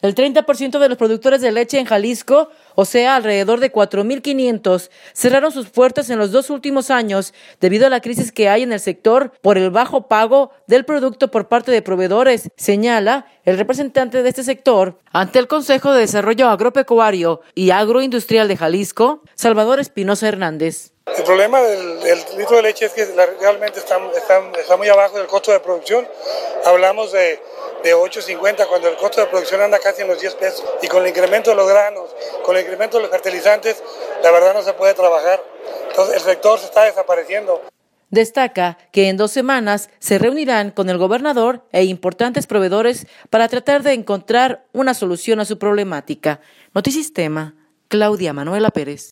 El 30% de los productores de leche en Jalisco, o sea, alrededor de 4,500, cerraron sus puertas en los 2 últimos años debido a la crisis que hay en el sector por el bajo pago del producto por parte de proveedores, señala el representante de este sector ante el Consejo de Desarrollo Agropecuario y Agroindustrial de Jalisco, Salvador Espinosa Hernández. El problema del litro de leche es que realmente está muy abajo del costo de producción. Hablamos de 8.50 cuando el costo de producción anda casi en los 10 pesos. Y con el incremento de los granos, con el incremento de los fertilizantes, la verdad no se puede trabajar. Entonces el sector se está desapareciendo. Destaca que en 2 semanas se reunirán con el gobernador e importantes proveedores para tratar de encontrar una solución a su problemática. Notisistema, Claudia Manuela Pérez.